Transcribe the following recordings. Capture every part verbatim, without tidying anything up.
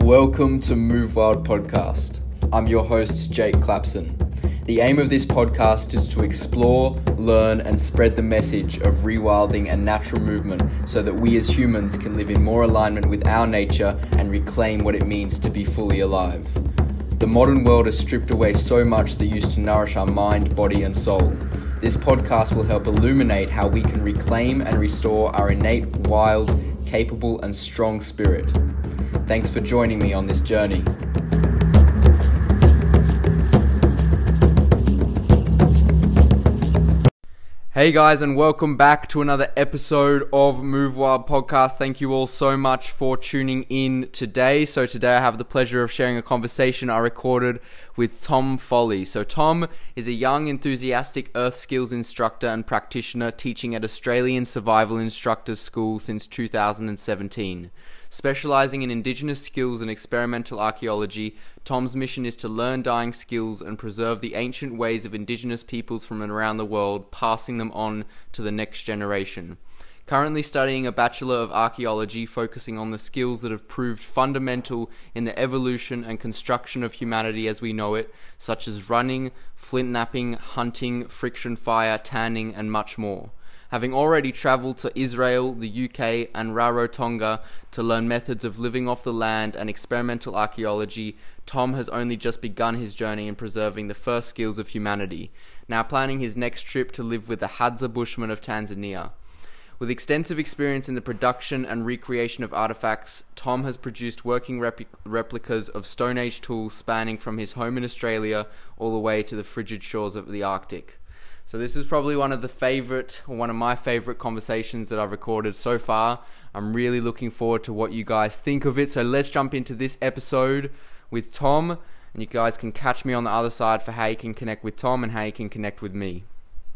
Welcome to Move Wild Podcast. I'm your host, Jake Clapson. The aim of this podcast is to explore, learn, and spread the message of rewilding and natural movement so that we as humans can live in more alignment with our nature and reclaim what it means to be fully alive. The modern world has stripped away so much that used to nourish our mind, body, and soul. This podcast will help illuminate how we can reclaim and restore our innate, wild, capable, and strong spirit. Thanks for joining me on this journey. Hey guys, and welcome back to another episode of Move Wild Podcast. Thank you all so much for tuning in today. So today I have the pleasure of sharing a conversation I recorded with Tom Foley. So Tom is a young, enthusiastic earth skills instructor and practitioner teaching at Australian Survival Instructors School since two thousand seventeen. Specializing in Indigenous skills and experimental archaeology, Tom's mission is to learn dying skills and preserve the ancient ways of Indigenous peoples from around the world, passing them on to the next generation. Currently studying a Bachelor of Archaeology, focusing on the skills that have proved fundamental in the evolution and construction of humanity as we know it, such as running, flint knapping, hunting, friction fire, tanning, and much more. Having already travelled to Israel, the U K, and Rarotonga to learn methods of living off the land and experimental archaeology, Tom has only just begun his journey in preserving the first skills of humanity, now planning his next trip to live with the Hadza Bushmen of Tanzania. With extensive experience in the production and recreation of artifacts, Tom has produced working repli- replicas of Stone Age tools spanning from his home in Australia all the way to the frigid shores of the Arctic. So this is probably one of the favorite, or one of my favorite conversations that I've recorded so far. I'm really looking forward to what you guys think of it. So let's jump into this episode with Tom, and you guys can catch me on the other side for how you can connect with Tom and how you can connect with me.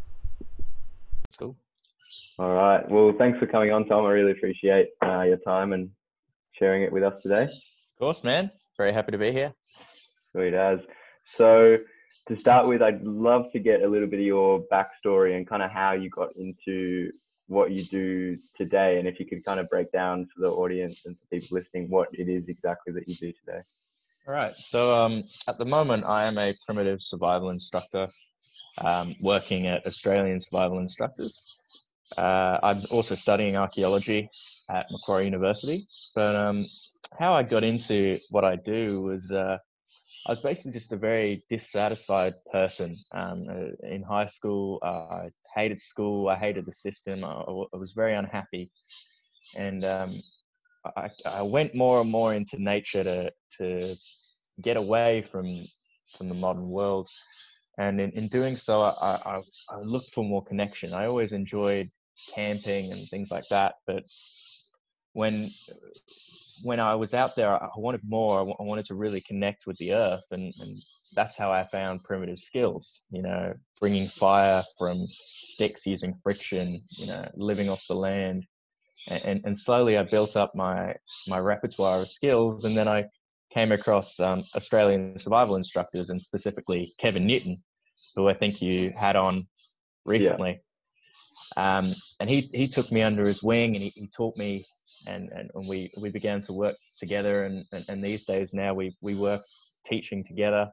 That's cool. All right. Well, thanks for coming on, Tom. I really appreciate uh, your time and sharing it with us today. Of course, man. Very happy to be here. Sweet as. So to start with, I'd love to get a little bit of your backstory and kind of how you got into what you do today. And if you could kind of break down for the audience and for people listening what it is exactly that you do today. All right. So um, at the moment, I am a primitive survival instructor um, working at Australian Survival Instructors. Uh, I'm also studying archaeology at Macquarie University. But um, how I got into what I do was uh, I was basically just a very dissatisfied person. Um, uh, in high school, uh, I hated school. I hated the system. I, I was very unhappy. And um, I, I went more and more into nature to to get away from from the modern world. And in, in doing so, I, I, I looked for more connection. I always enjoyed camping and things like that. But when when I was out there, I wanted more. I wanted to really connect with the earth. And, and that's how I found primitive skills, you know, bringing fire from sticks using friction, you know, living off the land. And, and slowly I built up my, my repertoire of skills. And then I came across um, Australian survival instructors, and specifically Kevin Newton, who I think you had on recently. Yeah. Um, and he, he took me under his wing, and he, he taught me, and, and, and we, we began to work together. And, and, and these days now we, we work teaching together,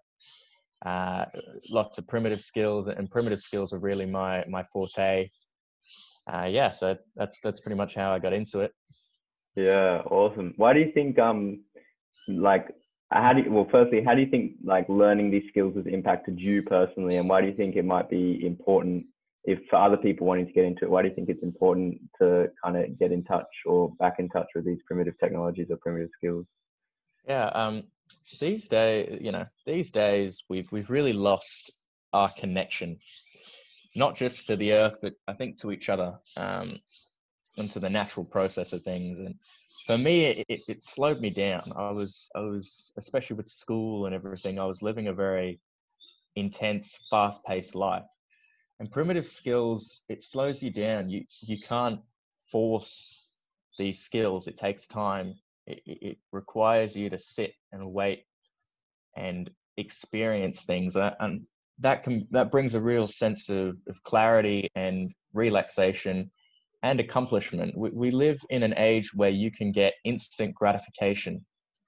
uh, lots of primitive skills, and primitive skills are really my, my forte. Uh, yeah, so that's that's pretty much how I got into it. Yeah, awesome. Why do you think, um, like, how do you, well, firstly, how do you think like learning these skills has impacted you personally, and why do you think it might be important if for other people wanting to get into it? Why do you think it's important to kind of get in touch or back in touch with these primitive technologies or primitive skills? Yeah, um, these days, you know, these days we've we've really lost our connection. Not just to the earth, but I think to each other, um, and to the natural process of things. And for me, it, it, it slowed me down. I was, I was, especially with school and everything, I was living a very intense, fast-paced life. And primitive skills, it slows you down. You you can't force these skills. It takes time. It, it, it requires you to sit and wait and experience things. And that can that brings a real sense of, of clarity and relaxation and accomplishment. We, we live in an age where you can get instant gratification.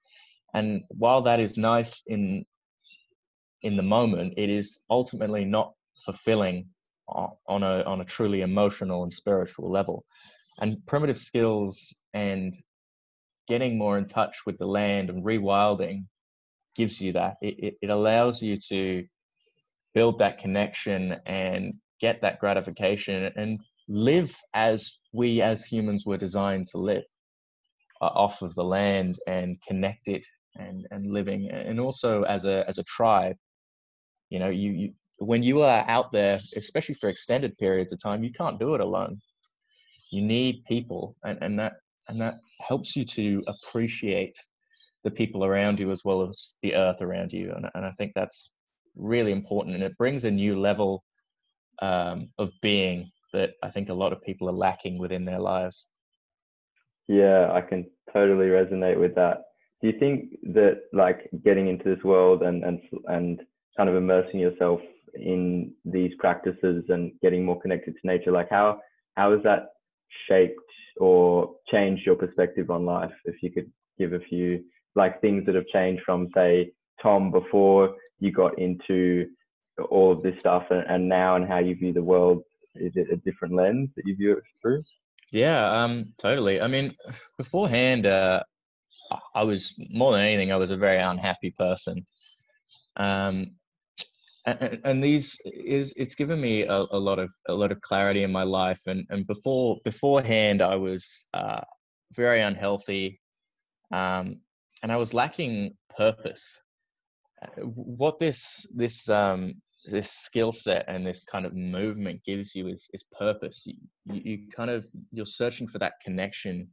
And while that is nice in in the moment, it is ultimately not fulfilling on a on a truly emotional and spiritual level. And primitive skills and getting more in touch with the land and rewilding gives you that. It, it, it allows you to build that connection and get that gratification and live as we as humans were designed to live, uh, off of the land and connected and, and living. And also as a, as a tribe, you know, you, you, when you are out there, especially for extended periods of time, you can't do it alone. You need people, and, and that and that helps you to appreciate the people around you as well as the earth around you. And, and I think that's really important, and it brings a new level um, of being that I think a lot of people are lacking within their lives. Yeah, I can totally resonate with that. Do you think that like getting into this world and and and kind of immersing yourself in these practices and getting more connected to nature, like how how has that shaped or changed your perspective on life? If you could give a few like things that have changed from, say, Tom before you got into all of this stuff and, and now, and how you view the world. Is it a different lens that you view it through? Yeah, um, totally. I mean, beforehand, uh, I was more than anything, I was a very unhappy person. Um, and, and these is it's given me a, a lot of a lot of clarity in my life. And and before beforehand, I was uh, very unhealthy, um, and I was lacking purpose. What this this um, this skill set and this kind of movement gives you is is purpose. You, you, you kind of you're searching for that connection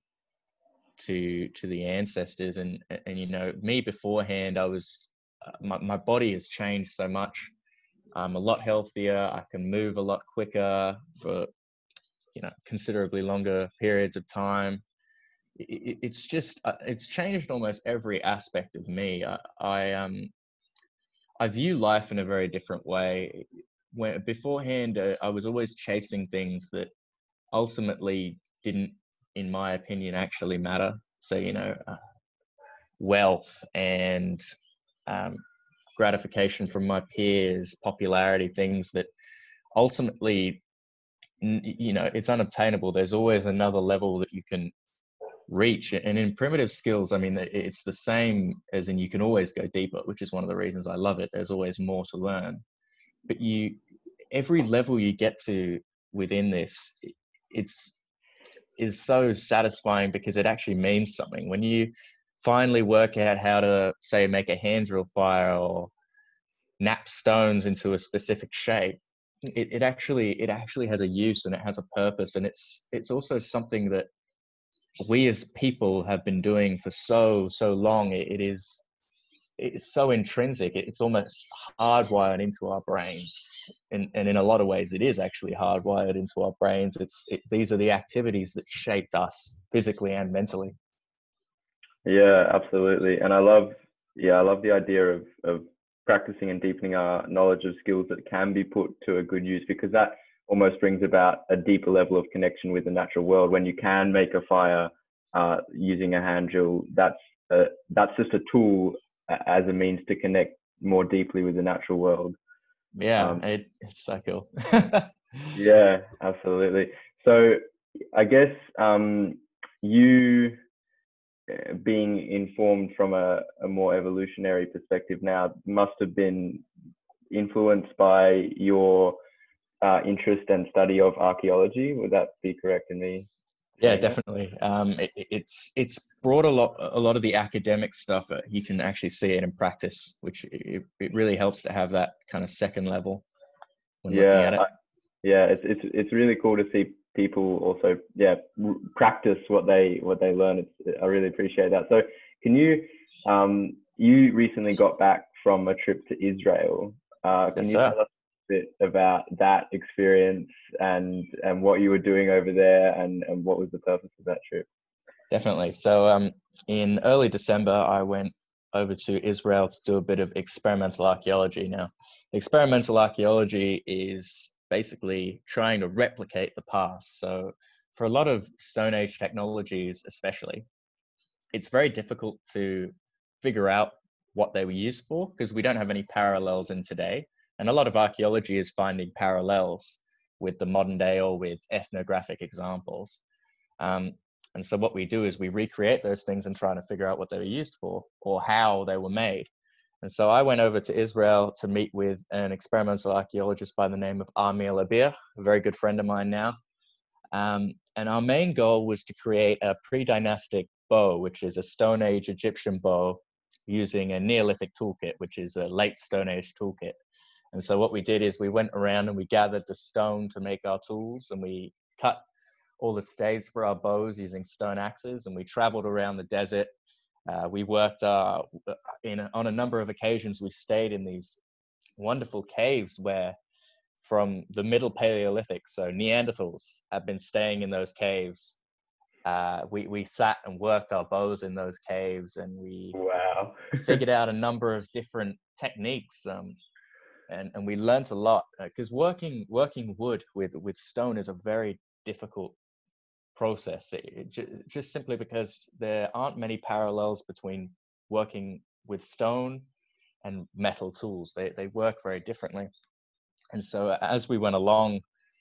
to to the ancestors, and and you know, me beforehand, I was uh, my, my body has changed so much. I'm a lot healthier. I can move a lot quicker for, you know, considerably longer periods of time. It, it's just uh, it's changed almost every aspect of me. I, I um I view life in a very different way. When beforehand, uh, I was always chasing things that ultimately didn't, in my opinion, actually matter. So, you know, uh, wealth and um, gratification from my peers, popularity, things that ultimately, you know, it's unobtainable. There's always another level that you can reach. And in primitive skills, I mean, it's the same as in you can always go deeper, which is one of the reasons I love it. There's always more to learn. But you, every level you get to within this, it's is so satisfying because it actually means something. When you finally work out how to, say, make a hand drill fire or knap stones into a specific shape, it, it actually it actually has a use and it has a purpose. And it's it's also something that we as people have been doing for so so long. It, it is it's so intrinsic. It's almost hardwired into our brains, and and in a lot of ways, it is actually hardwired into our brains. It's it, these are the activities that shaped us physically and mentally. Yeah, absolutely. And I love, yeah, I love the idea of of practicing and deepening our knowledge of skills that can be put to a good use, because that almost brings about a deeper level of connection with the natural world. When you can make a fire uh, using a hand drill, that's a, that's just a tool as a means to connect more deeply with the natural world. Yeah, Um, it, it's so cool. yeah, absolutely. So I guess um, you uh, being informed from a, a more evolutionary perspective now must have been influenced by your uh, interest and study of archaeology. Would that be correct in me Yeah, saying that? definitely. Um, it, it's it's brought a lot a lot of the academic stuff. Uh, you can actually see it in practice, which it, it really helps to have that kind of second level when looking Yeah, at it. I, yeah, it's it's it's really cool to see people also, yeah, r- practice what they what they learn. It's, I really appreciate that. So, can you um you recently got back from a trip to Israel? Uh, can Yes, you sir. tell us a bit about that experience and and what you were doing over there, and and what was the purpose of that trip? Definitely. So, um, in early December, I went over to Israel to do a bit of experimental archaeology. Now, experimental archaeology is basically trying to replicate the past. So, for a lot of Stone Age technologies, especially, it's very difficult to figure out what they were used for, because we don't have any parallels in today. And a lot of archaeology is finding parallels with the modern day or with ethnographic examples. Um, and so what we do is we recreate those things and try to figure out what they were used for or how they were made. And so I went over to Israel to meet with an experimental archaeologist by the name of Amir Labir, a very good friend of mine now. Um, and our main goal was to create a pre-dynastic bow, which is a Stone Age Egyptian bow using a Neolithic toolkit, which is a late Stone Age toolkit. And so what we did is we went around and we gathered the stone to make our tools, and we cut all the staves for our bows using stone axes, and we traveled around the desert. Uh, we worked uh, in a, on a number of occasions. We stayed in these wonderful caves where from the middle Paleolithic, so Neanderthals have been staying in those caves. Uh, we, we sat and worked our bows in those caves, and we Wow. figured out a number of different techniques. Um, and, and we learnt a lot, because uh, working working wood with, with stone is a very difficult process, it, it, ju- just simply because there aren't many parallels between working with stone and metal tools. They, they work very differently. And so as we went along,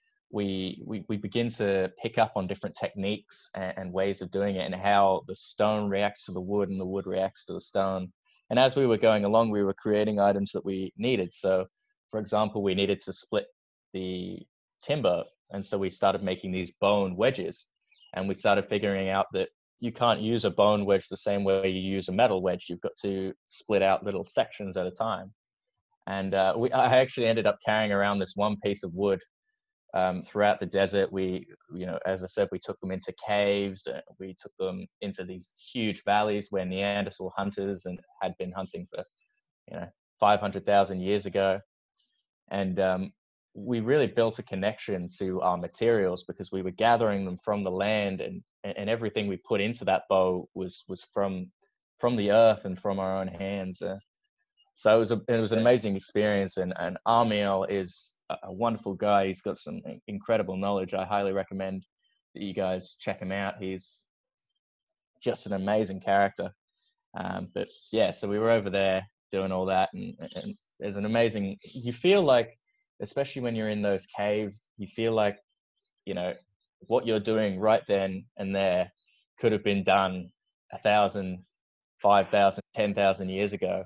we, we, we begin to pick up on different techniques and, and ways of doing it, and how the stone reacts to the wood and the wood reacts to the stone. And as we were going along, we were creating items that we needed. So, for example, we needed to split the timber. And so we started making these bone wedges. And we started figuring out that you can't use a bone wedge the same way you use a metal wedge. You've got to split out little sections at a time. And uh, we, I actually ended up carrying around this one piece of wood um, throughout the desert. We, you know, as I said, we took them into caves. Uh, we took them into these huge valleys where Neanderthal hunters and had been hunting for, you know, five hundred thousand years ago. And um, we really built a connection to our materials, because we were gathering them from the land, and, and everything we put into that bow was, was from, from the earth and from our own hands. Uh, So it was a, it was an amazing experience, and, and Amir is a wonderful guy. He's got some incredible knowledge. I highly recommend that you guys check him out. He's just an amazing character. Um, but yeah, so we were over there doing all that, and, and there's an amazing, you feel like, especially when you're in those caves, you feel like, you know, what you're doing right then and there could have been done a thousand, five thousand, ten thousand years ago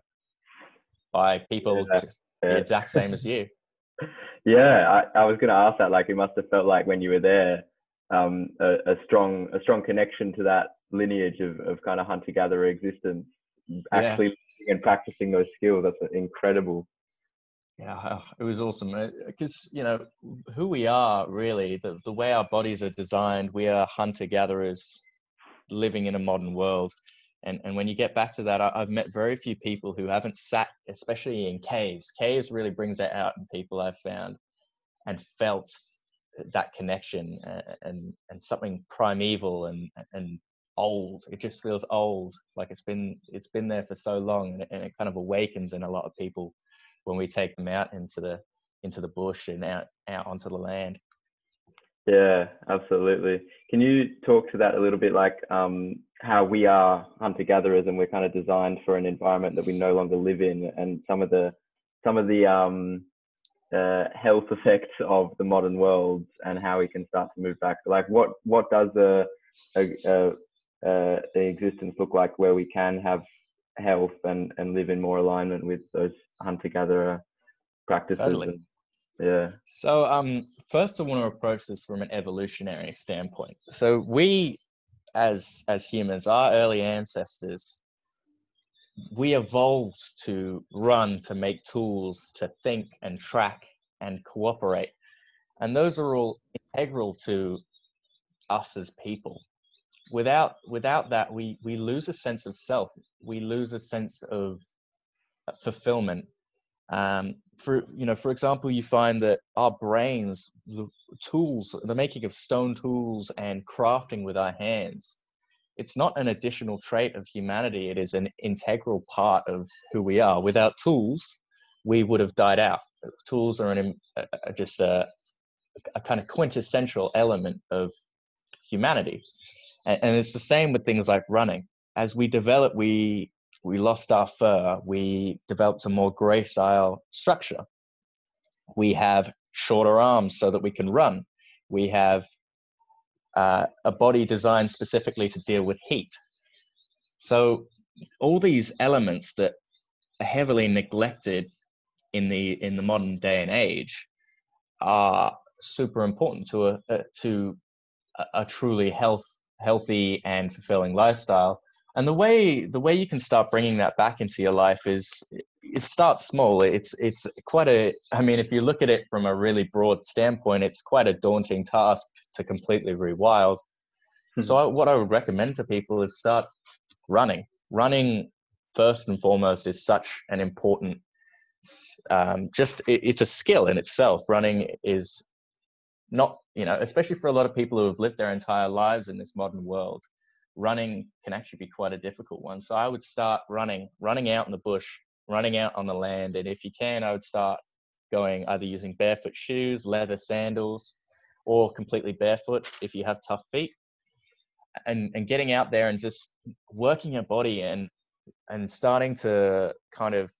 by people Yeah, just yeah. the exact same as you. Yeah, I, I was going to ask that. Like, it must have felt like when you were there, um, a, a strong, a strong connection to that lineage of, of kind of hunter-gatherer existence. Actually, Yeah. and practicing those skills. That's incredible. Yeah, it was awesome, because, you know, who we are really, the, the way our bodies are designed, we are hunter-gatherers living in a modern world. And, and when you get back to that, I, I've met very few people who haven't sat, especially in caves. Caves really brings that out in people, I've found, and felt that connection, and, and, and something primeval and, and old. It just feels old, like it's been, it's been there for so long, and it, and it kind of awakens in a lot of people when we take them out into the, into the bush and out, out onto the land. Yeah, absolutely. Can you talk to that a little bit, like um, how we are hunter-gatherers and we're kind of designed for an environment that we no longer live in, and some of the some of the um, uh, health effects of the modern world, and how we can start to move back? Like, what what does a, a, a, a, a existence look like where we can have health and, and live in more alignment with those hunter-gatherer practices? Totally. And, yeah. So um, first I want to approach this from an evolutionary standpoint. So we, as as humans, our early ancestors, we evolved to run, to make tools, to think and track and cooperate. And those are all integral to us as people. Without without that, we we lose a sense of self. We lose a sense of fulfillment. Um, for you know, for example, you find that our brains, the tools, the making of stone tools and crafting with our hands, it's not an additional trait of humanity. It is an integral part of who we are. Without tools, we would have died out. Tools are an, a, just a, a kind of quintessential element of humanity. And, and it's the same with things like running. As we develop, we we lost our fur. We developed a more gracile structure. We have shorter arms so that we can run. We have uh, a body designed specifically to deal with heat. So all these elements that are heavily neglected in the in the modern day and age are super important to a, a to a, a truly health healthy and fulfilling lifestyle. And the way the way you can start bringing that back into your life is it starts small. It's it's quite a I mean, if you look at it from a really broad standpoint, it's quite a daunting task to completely rewild. Mm-hmm. So I, what I would recommend to people is start running. Running first and foremost is such an important um, just it, it's a skill in itself. Running is not, you know, especially for a lot of people who have lived their entire lives in this modern world, running can actually be quite a difficult one. So I would start running, running out in the bush, running out on the land. And if you can, I would start going either using barefoot shoes, leather sandals, or completely barefoot if you have tough feet. And, and getting out there and just working your body and, and starting to kind of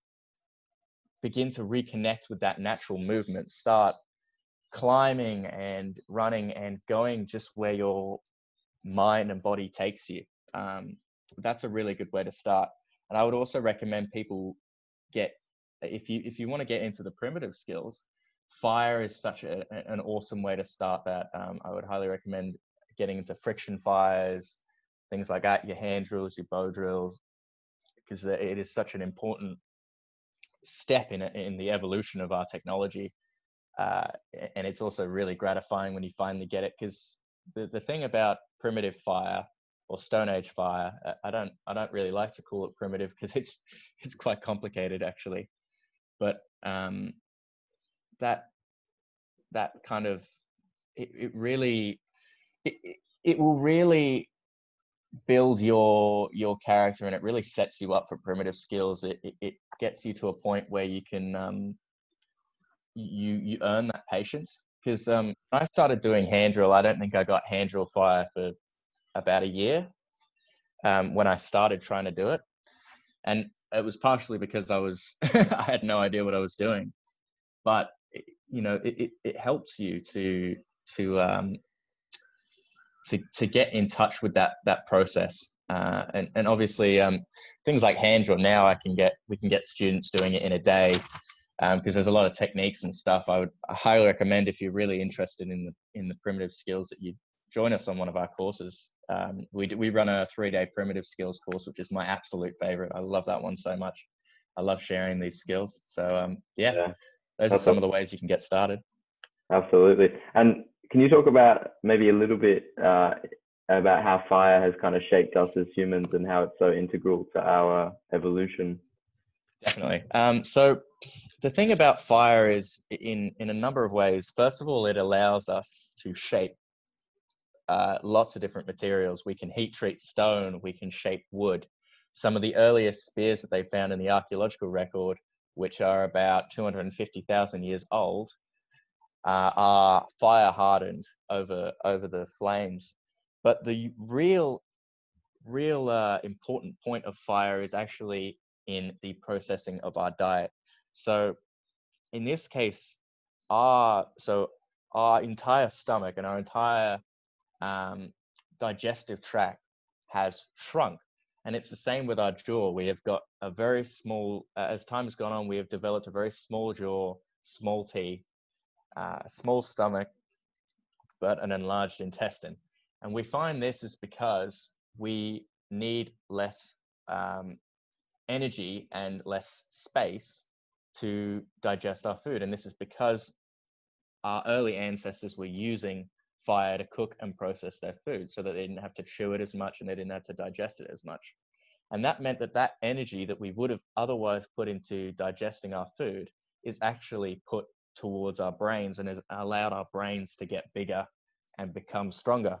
begin to reconnect with that natural movement. Start climbing and running and going just where your mind and body takes you. Um, that's a really good way to start. And I would also recommend people get, if you if you want to get into the primitive skills, fire is such a, an awesome way to start that. Um, I would highly recommend getting into friction fires, things like that, your hand drills, your bow drills, because it is such an important step in in the evolution of our technology. Uh, and it's also really gratifying when you finally get it, because the, the thing about primitive fire or Stone Age fire, I don't I don't really like to call it primitive because it's it's quite complicated actually, but um, that that kind of it, it really it, it will really build your your character, and it really sets you up for primitive skills. It it, it gets you to a point where you can um, you you earn that patience. Because um, when I started doing hand drill, I don't think I got hand drill fire for about a year um, when I started trying to do it. And it was partially because I was I had no idea what I was doing. But, you know, it, it, it helps you to to um, to to get in touch with that that process. Uh, and, and obviously um, things like hand drill now, I can get we can get students doing it in a day. Because um, there's a lot of techniques and stuff. I would highly recommend, if you're really interested in the in the primitive skills, that you join us on one of our courses. Um, we we run a three-day primitive skills course, which is my absolute favorite. I love that one so much. I love sharing these skills. So um, yeah, yeah, those are some of the ways you can get started. Absolutely. And can you talk about maybe a little bit uh, about how fire has kind of shaped us as humans and how it's so integral to our evolution? Definitely. Um, so the thing about fire is in, in a number of ways. First of all, it allows us to shape uh, lots of different materials. We can heat treat stone, we can shape wood. Some of the earliest spears that they found in the archaeological record, which are about two hundred fifty thousand years old, uh, are fire hardened over, over the flames. But the real, real uh, important point of fire is actually in the processing of our diet. So in this case, our so our entire stomach and our entire um, digestive tract has shrunk, and it's the same with our jaw. We have got a very small, uh, as time has gone on, we have developed a very small jaw, small teeth, uh, small stomach, but an enlarged intestine. And we find this is because we need less um, energy and less space to digest our food. And this is because our early ancestors were using fire to cook and process their food, so that they didn't have to chew it as much and they didn't have to digest it as much. And that meant that that energy that we would have otherwise put into digesting our food is actually put towards our brains and has allowed our brains to get bigger and become stronger.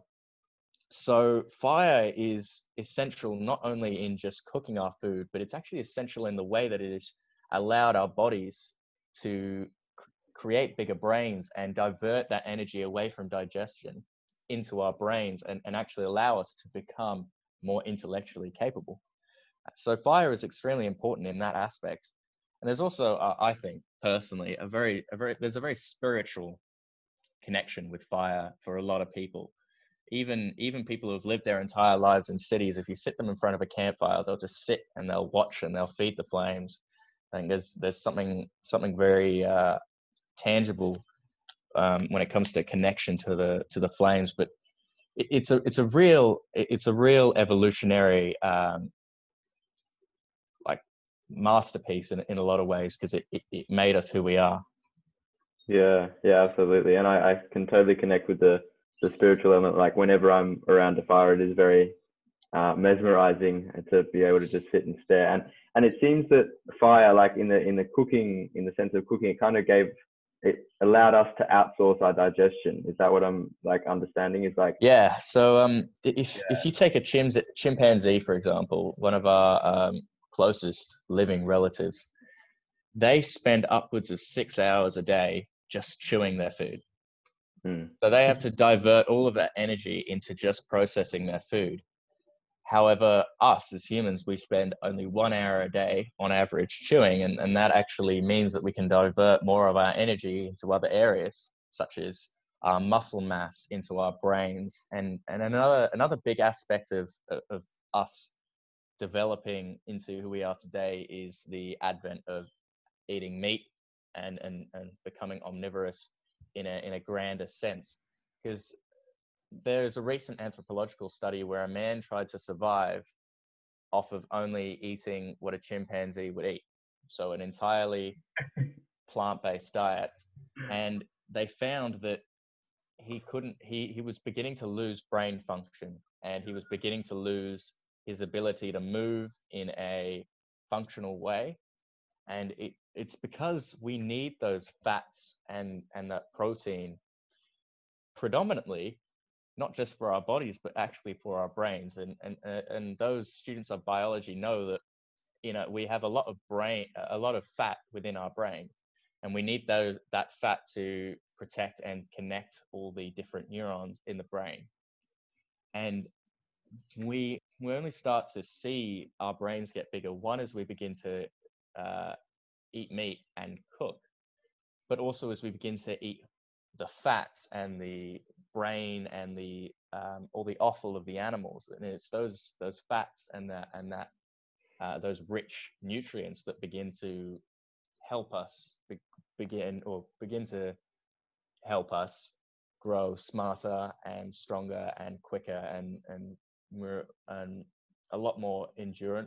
So fire is essential not only in just cooking our food, but it's actually essential in the way that it has allowed our bodies to c- create bigger brains and divert that energy away from digestion into our brains, and, and actually allow us to become more intellectually capable. So fire is extremely important in that aspect. And there's also, uh, I think personally, a very, a very, there's a very spiritual connection with fire for a lot of people. Even, even people who've lived their entire lives in cities, if you sit them in front of a campfire, they'll just sit and they'll watch and they'll feed the flames. I think there's, there's something, something very uh, tangible um, when it comes to connection to the, to the flames. But it, it's a, it's a real, it's a real evolutionary um, like masterpiece in, in a lot of ways, because it, it, it made us who we are. Yeah, yeah, absolutely. And I, I can totally connect with the, the spiritual element. Like whenever I'm around a fire, it is very uh, mesmerizing to be able to just sit and stare. And and it seems that fire, like in the in the cooking, in the sense of cooking, it kind of gave, it allowed us to outsource our digestion. Is that what I'm like understanding? Is like Yeah. So um, if yeah. if you take a chimps- chimpanzee, for example, one of our um, closest living relatives, they spend upwards of six hours a day just chewing their food. Hmm. So they have to divert all of that energy into just processing their food. However, us as humans, we spend only one hour a day on average chewing, and, and that actually means that we can divert more of our energy into other areas, such as our muscle mass, into our brains. And, and another, another big aspect of, of us developing into who we are today is the advent of eating meat and, and, and becoming omnivorous in a, in a grander sense. Because there's a recent anthropological study where a man tried to survive off of only eating what a chimpanzee would eat. So an entirely plant-based diet. And they found that he couldn't, he, he was beginning to lose brain function, and he was beginning to lose his ability to move in a functional way. And it, it's because we need those fats and, and that protein predominantly, not just for our bodies, but actually for our brains. And, and, and those students of biology know that, you know, we have a lot of brain, a lot of fat within our brain, and we need those, that fat to protect and connect all the different neurons in the brain. And we, we only start to see our brains get bigger, one, as we begin to uh, eat meat and cook, but also as we begin to eat the fats and the brain and the um, all the offal of the animals. And it's those those fats and that and that uh, those rich nutrients that begin to help us be- begin or begin to help us grow smarter and stronger and quicker and and we're and a lot more endurant.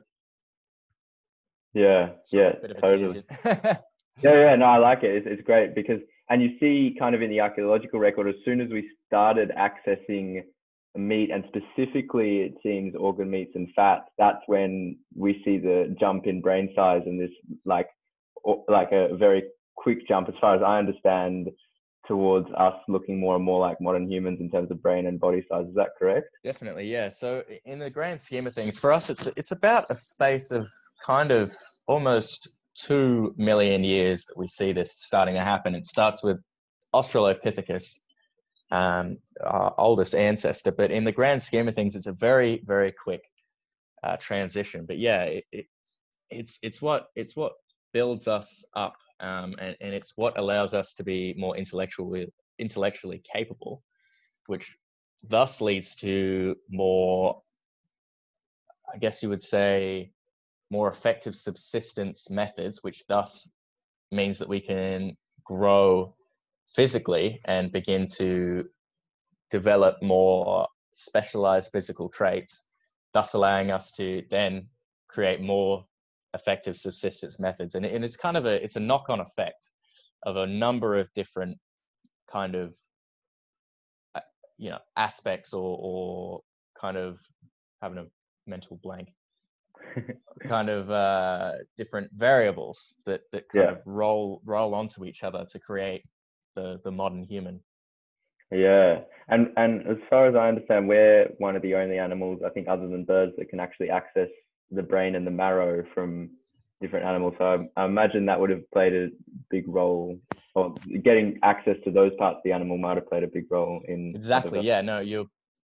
Yeah, Sorry, yeah, bit of a totally. tangent. Yeah, yeah, no, I like it. It's, it's great because, and you see kind of in the archaeological record, as soon as we started accessing meat, and specifically it seems organ meats and fats, that's when we see the jump in brain size and this like, o- like a very quick jump, as far as I understand, towards us looking more and more like modern humans in terms of brain and body size. Is that correct? Definitely, yeah. So in the grand scheme of things, for us, it's it's about a space of kind of almost two million years that we see this starting to happen. It starts with Australopithecus, um, our oldest ancestor, but in the grand scheme of things, it's a very, very quick uh, transition. But yeah, it, it, it's it's what it's what builds us up, um, and and it's what allows us to be more intellectually intellectually capable, which thus leads to more, I guess you would say, more effective subsistence methods, which thus means that we can grow physically and begin to develop more specialized physical traits, thus allowing us to then create more effective subsistence methods. And, and it's kind of a, it's a knock-on effect of a number of different kind of, you know, aspects or, or kind of having a mental blank, kind of uh, different variables that, that kind Yeah. of roll roll onto each other to create the, the modern human. Yeah, and and as far as I understand, we're one of the only animals, I think, other than birds, that can actually access the brain and the marrow from different animals. So I, I imagine that would have played a big role, or getting access to those parts of the animal might have played a big role in Exactly. Yeah. No, you're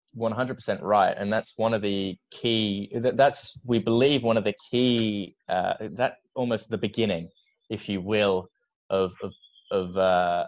one hundred percent right, and that's one of the key. That, that's we believe one of the key. Uh, that almost the beginning, if you will, of of of uh,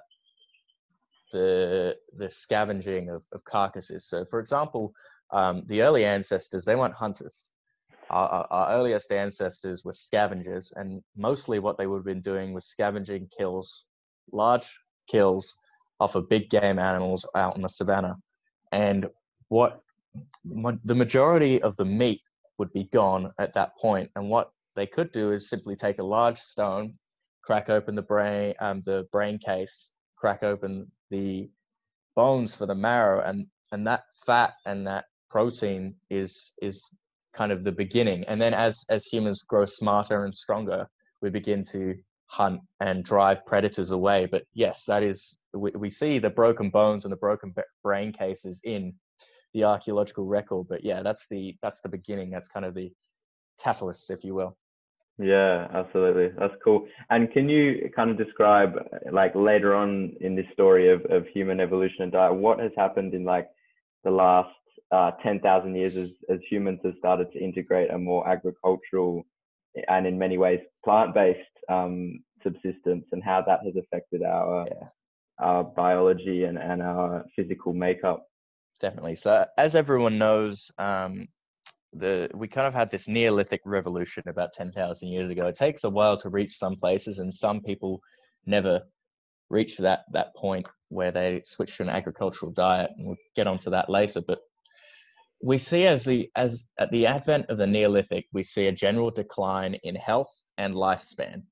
the the scavenging of, of carcasses. So, for example, um, the early ancestors, they weren't hunters. Our, our, our earliest ancestors were scavengers, and mostly what they would have been doing was scavenging kills, large kills off of big game animals out in the savannah. And what ma- the majority of the meat would be gone at that point. And what they could do is simply take a large stone, crack open the brain, um, the brain case, crack open the bones for the marrow, and and that fat and that protein is is kind of the beginning. And then as as humans grow smarter and stronger, we begin to hunt and drive predators away. But yes, that is, we, we see the broken bones and the broken brain cases in the archaeological record. But yeah, that's the that's the beginning. That's kind of the catalyst, if you will. Yeah, absolutely. That's cool. And can you kind of describe, like, later on in this story of, of human evolution and diet, what has happened in like the last uh, ten thousand years as, as humans have started to integrate a more agricultural and in many ways plant-based um, subsistence, and how that has affected our, Yeah. our biology and, and our physical makeup? Definitely. So as everyone knows, um, the we kind of had this Neolithic revolution about ten thousand years ago. It takes a while to reach some places, and some people never reach that that point where they switch to an agricultural diet, and we'll get onto that later. But we see as the as at the advent of the Neolithic, we see a general decline in health and lifespan.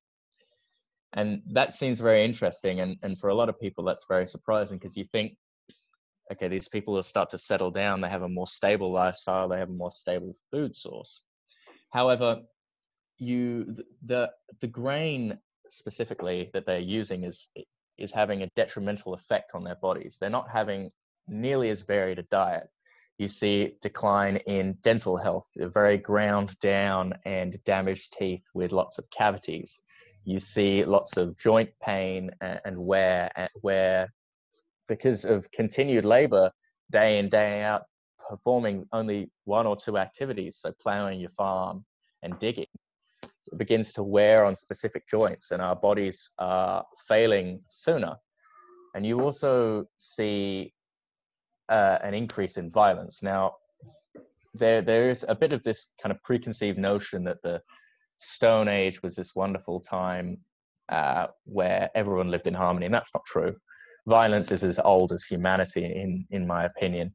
And that seems very interesting, and, and for a lot of people that's very surprising, because you think, okay, these people will start to settle down, they have a more stable lifestyle, they have a more stable food source. However, you the the grain specifically that they're using is is having a detrimental effect on their bodies. They're not having nearly as varied a diet. You see decline in dental health, very ground down and damaged teeth with lots of cavities. You see lots of joint pain and wear, where because of continued labor day in, day out, performing only one or two activities, so plowing your farm and digging, it begins to wear on specific joints, and our bodies are failing sooner. And you also see uh, an increase in violence. Now, there there is a bit of this kind of preconceived notion that the Stone Age was this wonderful time uh, where everyone lived in harmony, and that's not true. Violence is as old as humanity, in in my opinion.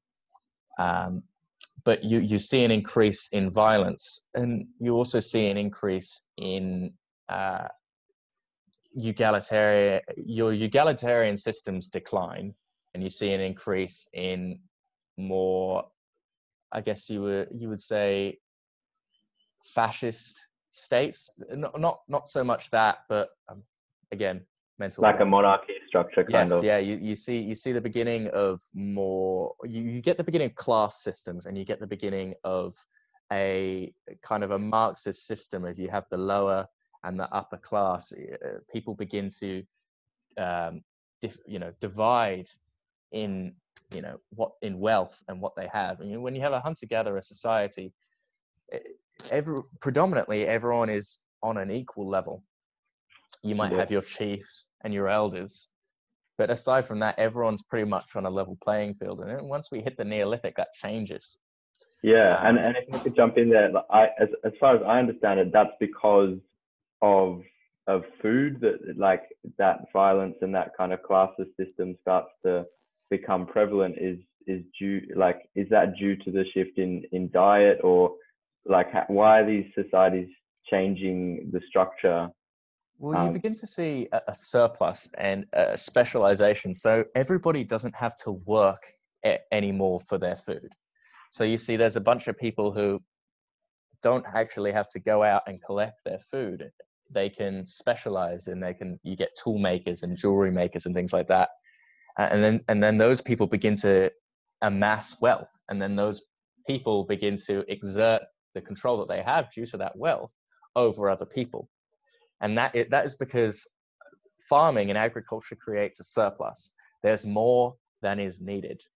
Um, but you you see an increase in violence, and you also see an increase in uh, egalitarian your egalitarian systems decline, and you see an increase in more, I guess you would you would say, fascist states. Not not not so much that, but um, again, mental Like health. a monarchy structure, kind Yes, of. yeah. You, you see you see the beginning of more. You, you get the beginning of class systems, and you get the beginning of a kind of a Marxist system. If you have the lower and the upper class, uh, people begin to, um, dif, you know, divide in you know what in wealth and what they have. And you know, when you have a hunter-gatherer society, every predominantly everyone is on an equal level. You might Yeah. have your chiefs and your elders, but aside from that, everyone's pretty much on a level playing field. And then once we hit the Neolithic, that changes. Yeah, Um, and, and if I could jump in there, like, I as as far as I understand it, that's because of of food, that like that violence and that kind of classes system starts to become prevalent, is is due like is that due to the shift in in diet, or like why are these societies changing the structure? well, you Um, begin to see a, a surplus and a specialization. So everybody doesn't have to work a, anymore for their food. So you see there's a bunch of people who don't actually have to go out and collect their food. They can specialize, and they can, you get tool makers and jewelry makers and things like that. Uh, and then, and then those people begin to amass wealth. And then those people begin to exert the control that they have due to that wealth over other people. And that is, that is because farming and agriculture creates a surplus. There's more than is needed.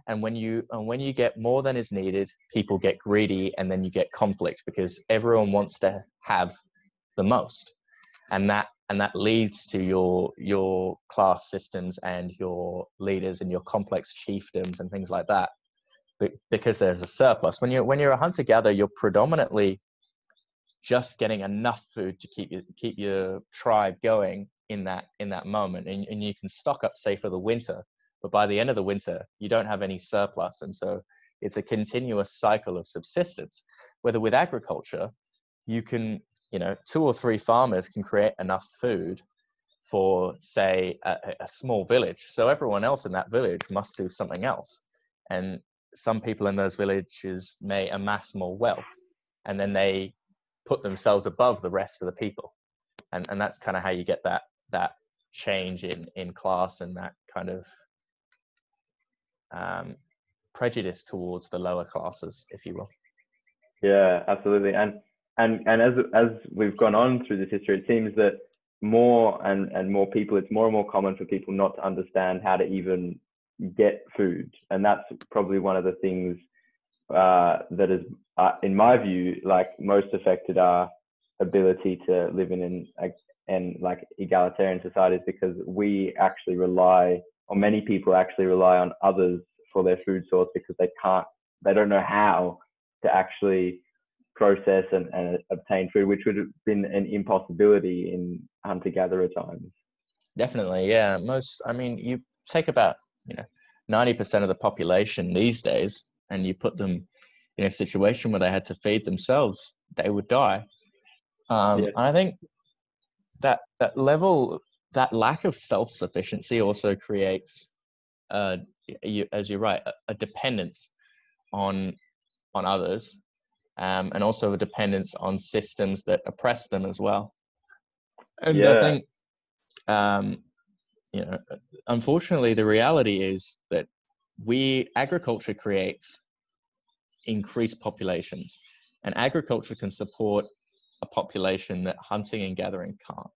And when you and when you get more than is needed, people get greedy, and then you get conflict because everyone wants to have the most, and that and that leads to your your class systems and your leaders and your complex chiefdoms and things like that. But because there's a surplus, when you're when you're a hunter gatherer, you're predominantly just getting enough food to keep you keep your tribe going in that in that moment, and, and you can stock up, say, for the winter. But by the end of the winter, you don't have any surplus, and so it's a continuous cycle of subsistence. Whether with agriculture, you can, you know, two or three farmers can create enough food for, say, a, a small village. So everyone else in that village must do something else, and some people in those villages may amass more wealth, and then they put themselves above the rest of the people, and and that's kind of how you get that that change in in class and that kind of um, prejudice towards the lower classes, if you will. Yeah, absolutely. And and and as as we've gone on through this history, it seems that more and and more people, it's more and more common for people not to understand how to even get food, and that's probably one of the things uh, that is, uh, in my view, like most affected our ability to live in an and like egalitarian societies, because we actually rely, or many people actually rely on others for their food source because they can't, they don't know how to actually process and, and obtain food, which would have been an impossibility in hunter-gatherer times. Definitely, yeah. Most, I mean, you take about, you know, ninety percent of the population these days, and you put them in a situation where they had to feed themselves, they would die. Um, Yeah. and I think that that level, that lack of self-sufficiency also creates, uh, you, as you're right, a, a dependence on on others, um, and also a dependence on systems that oppress them as well. And Yeah. I think, um, you know, unfortunately, the reality is that we agriculture creates increased populations, and agriculture can support a population that hunting and gathering can't.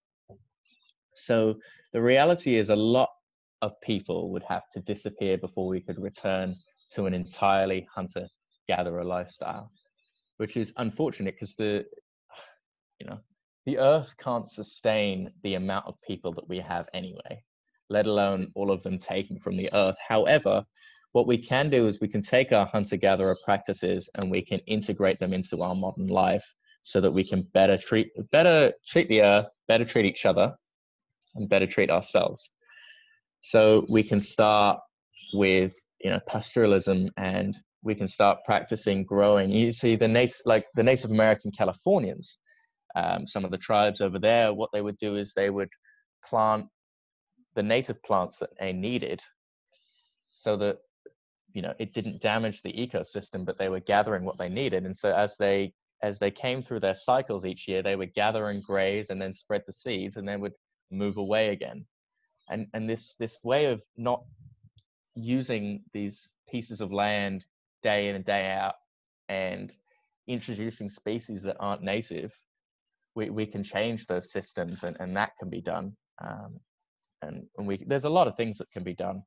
So the reality is a lot of people would have to disappear before we could return to an entirely hunter-gatherer lifestyle, which is unfortunate because the, you know, the earth can't sustain the amount of people that we have anyway, let alone all of them taking from the earth. However, what we can do is we can take our hunter-gatherer practices and we can integrate them into our modern life so that we can better treat, better treat the earth, better treat each other, and better treat ourselves. So we can start with, you know, pastoralism, and we can start practicing growing. You see the native, like the Native American Californians, um, some of the tribes over there, what they would do is they would plant the native plants that they needed so that, you know, it didn't damage the ecosystem, but they were gathering what they needed. And so as they as they came through their cycles each year, they would gather and graze and then spread the seeds and then would move away again. And and this this way of not using these pieces of land day in and day out and introducing species that aren't native, we, we can change those systems, and, and that can be done. Um, and, and we there's a lot of things that can be done.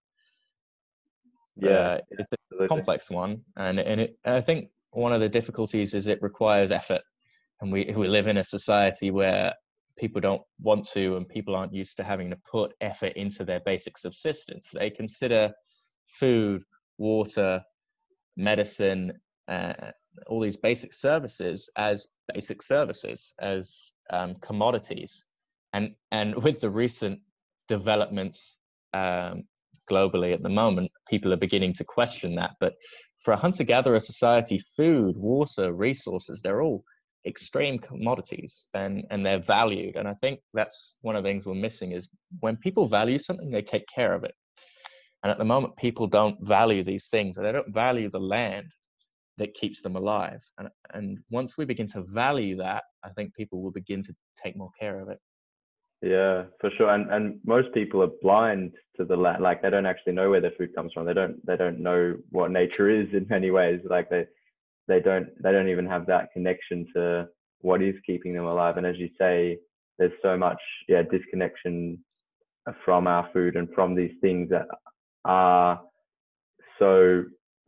But, Yeah, uh, it's a absolutely. complex one, and and it, I think one of the difficulties is it requires effort, and we we live in a society where people don't want to, and people aren't used to having to put effort into their basic subsistence. They consider food, water, medicine, uh, all these basic services as basic services, as um, commodities, and and with the recent developments um, globally at the moment, people are beginning to question that. But for a hunter-gatherer society, food, water, resources, they're all extreme commodities, and and they're valued. And I think that's one of the things we're missing is when people value something, they take care of it. And at the moment, people don't value these things. They don't value the land that keeps them alive. And and once we begin to value that, I think people will begin to take more care of it. Yeah, for sure. And and most people are blind to the land. Like they don't actually know where their food comes from. They don't they don't know what nature is in many ways. Like they they don't they don't even have that connection to what is keeping them alive. And as you say, there's so much yeah disconnection from our food and from these things that are so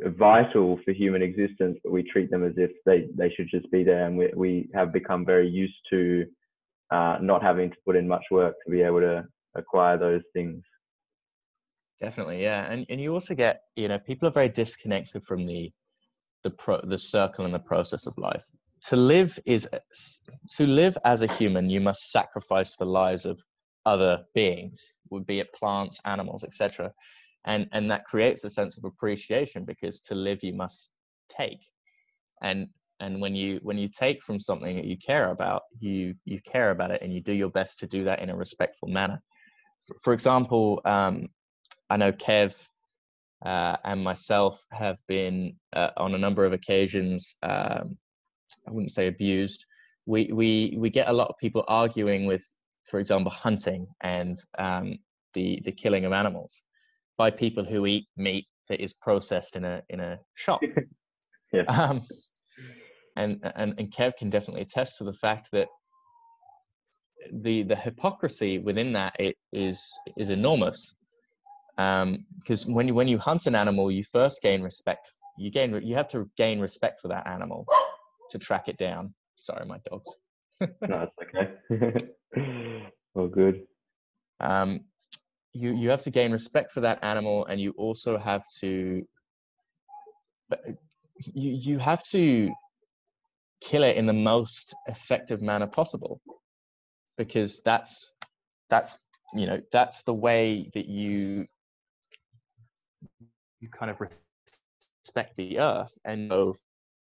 vital for human existence, but we treat them as if they, they should just be there. And we, we have become very used to uh, not having to put in much work to be able to acquire those things. Definitely, yeah. And and you also get, you know, people are very disconnected from the the pro the circle and the process of life. To live is to live as a human, you must sacrifice the lives of other beings, would be it plants, animals, et cetera. And and that creates a sense of appreciation, because to live you must take. And and when you when you take from something that you care about, you you care about it, and you do your best to do that in a respectful manner. For, for example, um, I know Kev uh, and myself have been uh, on a number of occasions, um, I wouldn't say abused. We, we, we get a lot of people arguing with, for example, hunting and um, the, the killing of animals by people who eat meat that is processed in a, in a shop. Yeah. Um, and, and, and Kev can definitely attest to the fact that the, the hypocrisy within that it is, is enormous. Um, because when you when you hunt an animal, you first gain respect. You gain you have to gain respect for that animal to track it down. Sorry, my dogs. No, it's okay. All good. Um, you you have to gain respect for that animal, and you also have to you you have to kill it in the most effective manner possible, because that's that's you know that's the way that you you kind of respect the earth. And so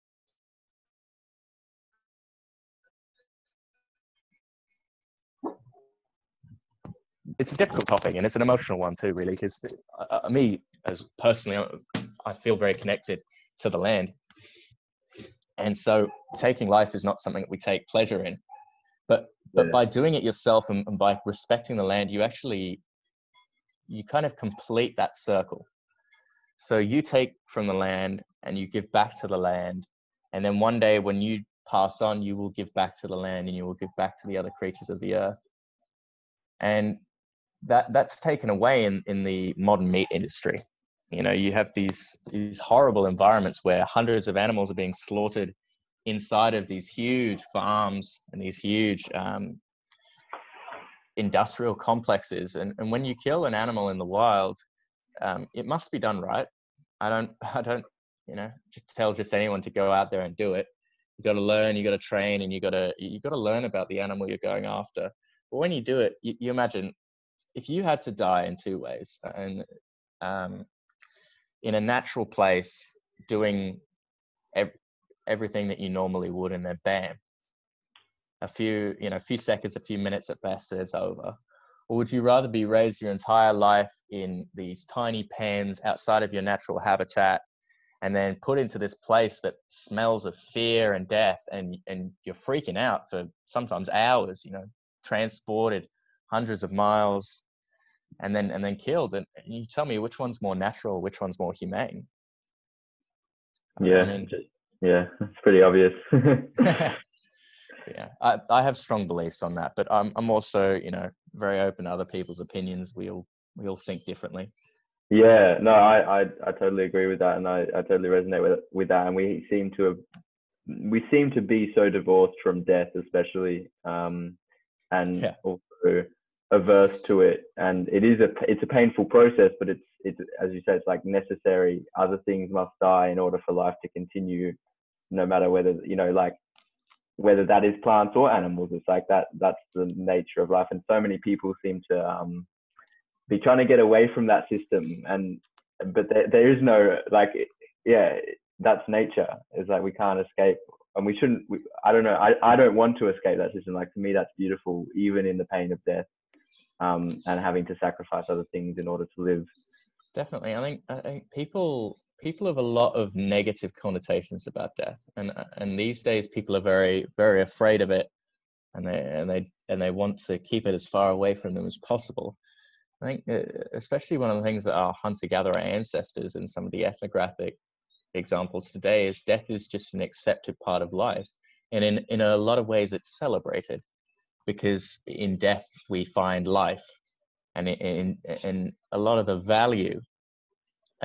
it's a difficult topic, and it's an emotional one too, really, because uh, me as personally, I feel very connected to the land, and so taking life is not something that we take pleasure in, but but Yeah. by doing it yourself, and, and by respecting the land, you actually you kind of complete that circle. So you take from the land and you give back to the land, and then one day when you pass on, you will give back to the land, and you will give back to the other creatures of the earth. And that that's taken away in in the modern meat industry. You know, you have these these horrible environments where hundreds of animals are being slaughtered inside of these huge farms and these huge um, industrial complexes. And and when you kill an animal in the wild, um, it must be done right. I don't I don't you know tell just anyone to go out there and do it. You got to learn, you got to train, and you got to you got to learn about the animal you're going after. But when you do it, you, you imagine if you had to die in two ways, and um, in a natural place, doing ev- everything that you normally would, and then bam, a few, you know, a few seconds, a few minutes at best, and it's over. Or would you rather be raised your entire life in these tiny pens outside of your natural habitat, and then put into this place that smells of fear and death, and and you're freaking out for sometimes hours, you know, transported hundreds of miles, and then and then killed? And you tell me which one's more natural, which one's more humane? Yeah, I mean, just, yeah, it's pretty obvious. yeah, I, I have strong beliefs on that, but I'm I'm also, you know, very open to other people's opinions. We all we all think differently. Yeah, no, I, I, I totally agree with that, and I, I totally resonate with with that. And we seem to have, we seem to be so divorced from death, especially, um, and Yeah. also averse to it. And it is a, it's a painful process, but it's, it's as you say, it's like necessary. Other things must die in order for life to continue, no matter whether, you know, like whether that is plants or animals. It's like that. That's the nature of life. And so many people seem to um, be trying to get away from that system, and but there, there is no, like, yeah, that's nature. It's like we can't escape, and we shouldn't. We, I don't know. I, I don't want to escape that system. Like, to me, that's beautiful, even in the pain of death, um, and having to sacrifice other things in order to live. Definitely. I think I think people people have a lot of negative connotations about death, and and these days people are very very afraid of it, and they and they and they want to keep it as far away from them as possible. I think uh, especially one of the things that our hunter-gatherer ancestors and some of the ethnographic examples today is death is just an accepted part of life, and in in a lot of ways it's celebrated, because in death we find life, and in in a lot of the value, I think,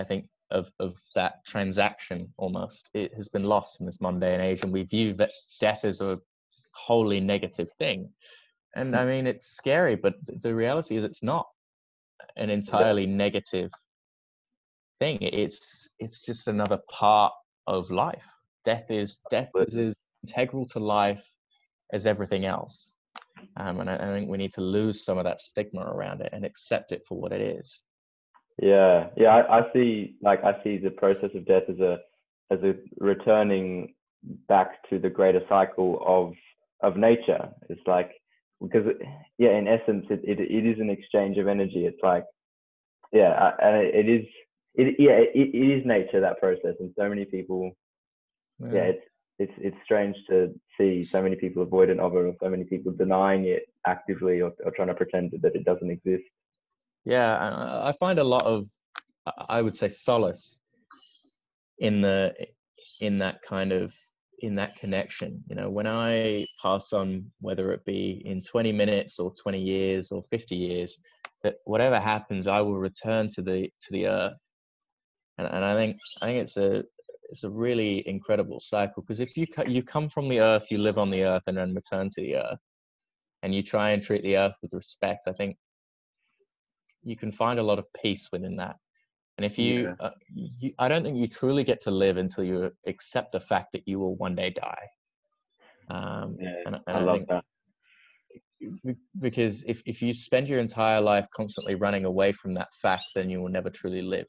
of of that transaction almost. It has been lost in this mundane age, and we view that death as a wholly negative thing. And I mean, it's scary, but the reality is it's not an entirely yeah. negative thing. It's it's just another part of life. Death is death is as integral to life as everything else. Um, and I, I think we need to lose some of that stigma around it and accept it for what it is. Yeah, yeah, I, I see. Like, I see the process of death as a as a returning back to the greater cycle of of nature. It's like, because it, yeah, in essence, it, it it is an exchange of energy. It's like, yeah, and it, it is it yeah it, it is nature, that process, and so many people, yeah, yeah it's it's it's strange to see so many people avoidant of it, or so many people denying it actively, or, or trying to pretend that it doesn't exist. Yeah, I find a lot of, I would say, solace in the in that kind of in that connection. You know, when I pass on, whether it be in twenty minutes or twenty years or fifty years, that whatever happens, I will return to the to the earth. And and I think I think it's a it's a really incredible cycle, because if you you come from the earth, you live on the earth, and then return to the earth, and you try and treat the earth with respect, I think you can find a lot of peace within that. And if you, yeah. uh, you, I don't think you truly get to live until you accept the fact that you will one day die. Um, yeah, and, and I, I I love think that. Because if, if you spend your entire life constantly running away from that fact, then you will never truly live.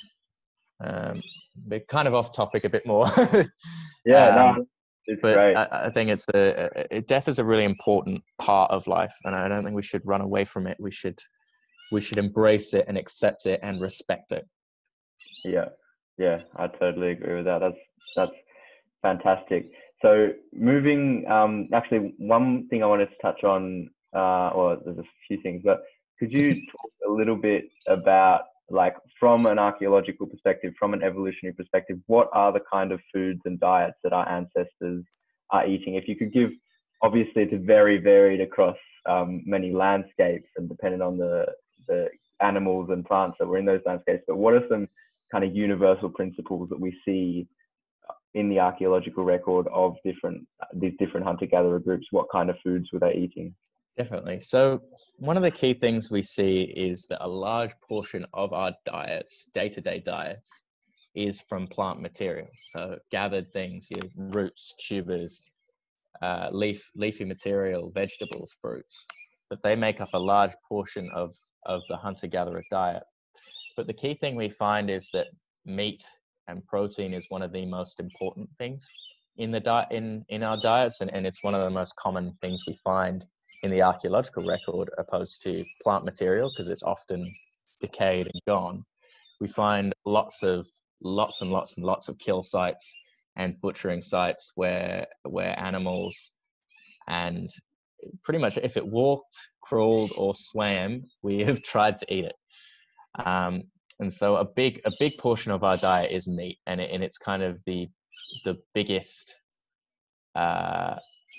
Um, but kind of off topic a bit more. yeah, um, no, it's but great. I, I think it's a, a death is a really important part of life, and I don't think we should run away from it. We should we should embrace it and accept it and respect it. Yeah, yeah, I totally agree with that. That's that's fantastic. So moving, um, actually, one thing I wanted to touch on, uh, or there's a few things, but could you talk a little bit about, like, from an archaeological perspective, from an evolutionary perspective, what are the kind of foods and diets that our ancestors are eating? If you could give, obviously, it's very varied across um, many landscapes and depending on the the animals and plants that were in those landscapes, but what are some kind of universal principles that we see in the archaeological record of different these different hunter-gatherer groups? What kind of foods were they eating? Definitely. So one of the key things we see is that a large portion of our diets, day-to-day diets, is from plant material. So gathered things, you know, roots, tubers, uh, leaf, leafy material, vegetables, fruits, that they make up a large portion of, of the hunter-gatherer diet. But the key thing we find is that meat and protein is one of the most important things in the diet in, in our diets, and, and it's one of the most common things we find in the archaeological record, opposed to plant material, because it's often decayed and gone. We find lots of lots and lots and lots of kill sites and butchering sites where where animals, and pretty much if it walked, crawled, or swam, we have tried to eat it. Um, and so a big a big portion of our diet is meat, and it, and it's kind of the the biggest uh,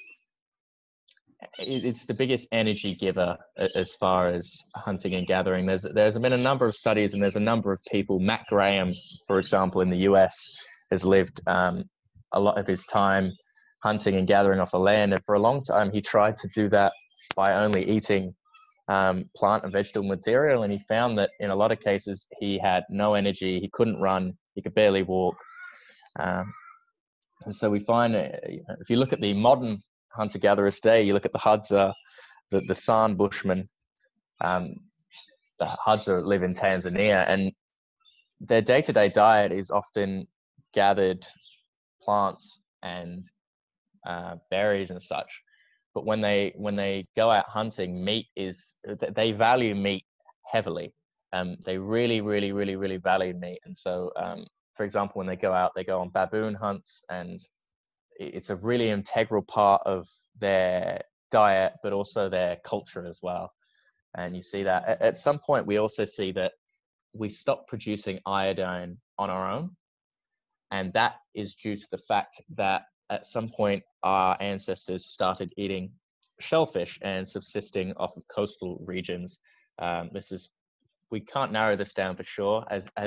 it's the biggest energy giver as far as hunting and gathering. There's there's been a number of studies, and there's a number of people. Matt Graham, for example, in the U S, has lived um, a lot of his time hunting and gathering off the land, and for a long time he tried to do that by only eating um, plant and vegetable material, and he found that in a lot of cases he had no energy, he couldn't run, he could barely walk. Um, and so we find, uh, if you look at the modern hunter-gatherers today, you look at the Hadza, the, the San Bushmen, um, the Hadza live in Tanzania, and their day-to-day diet is often gathered plants and uh, berries and such. But when they when they go out hunting, meat is, they value meat heavily. Um, they really, really, really, really value meat. And so, um, for example, when they go out, they go on baboon hunts, and it's a really integral part of their diet, but also their culture as well. And you see that at, at some point, we also see that we stop producing iodine on our own. And that is due to the fact that at some point, our ancestors started eating shellfish and subsisting off of coastal regions. Um, this is, we can't narrow this down for sure, as, as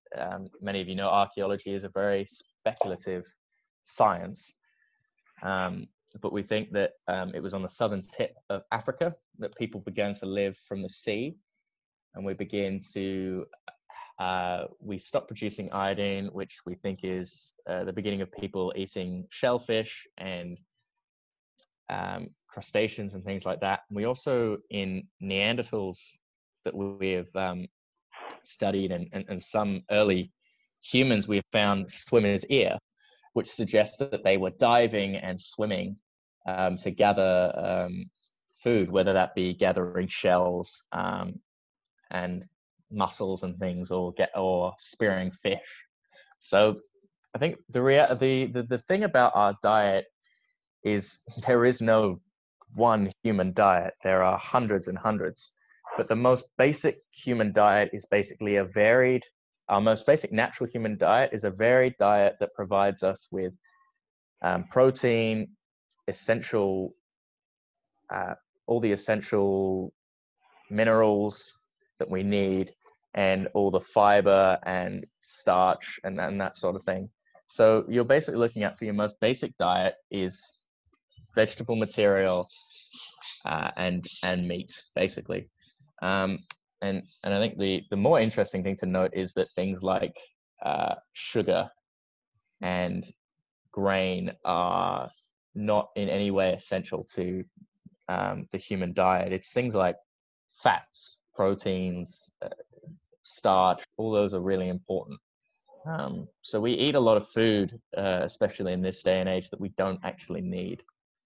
um, many of you know, archaeology is a very speculative science. Um, but we think that um, it was on the southern tip of Africa that people began to live from the sea, and we begin to uh, we stop producing iodine, which we think is uh, the beginning of people eating shellfish and um, crustaceans and things like that. And we also, in Neanderthals that we have um, studied, and, and, and some early humans, we have found swimmer's ear, which suggests that they were diving and swimming um, to gather um, food, whether that be gathering shells um, and mussels and things, or get or spearing fish. So I think the, rea- the the the thing about our diet is there is no one human diet. There are hundreds and hundreds, but the most basic human diet is basically a varied. Our most basic natural human diet is a varied diet that provides us with um, protein, essential, uh, all the essential minerals that we need, and all the fiber and starch and, and that sort of thing. So you're basically looking at, for your most basic diet, is vegetable material uh, and and meat, basically. Um, and and I think the the more interesting thing to note is that things like uh, sugar and grain are not in any way essential to um, the human diet. It's things like fats, proteins, uh, starch. All those are really important. Um, so we eat a lot of food, uh, especially in this day and age, that we don't actually need.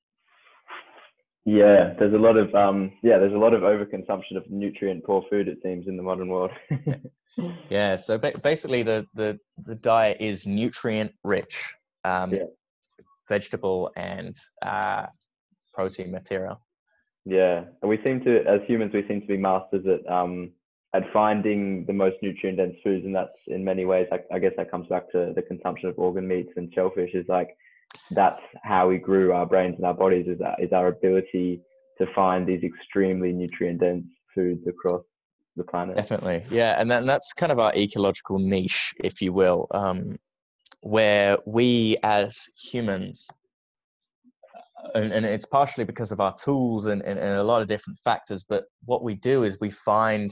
Yeah, there's a lot of um, yeah, there's a lot of overconsumption of nutrient poor food, it seems, in the modern world. Yeah. So ba- basically, the the the diet is nutrient rich, um, Yeah. vegetable and uh, protein material. Yeah, and we seem to, as humans, we seem to be masters at um at finding the most nutrient dense foods, and that's in many ways. I, I guess that comes back to the consumption of organ meats and shellfish. Is like that's how we grew our brains and our bodies. Is that is our ability to find these extremely nutrient dense foods across the planet. Definitely, yeah, and then that's kind of our ecological niche, if you will, um, where we as humans, and, and it's partially because of our tools and, and, and a lot of different factors, but what we do is we find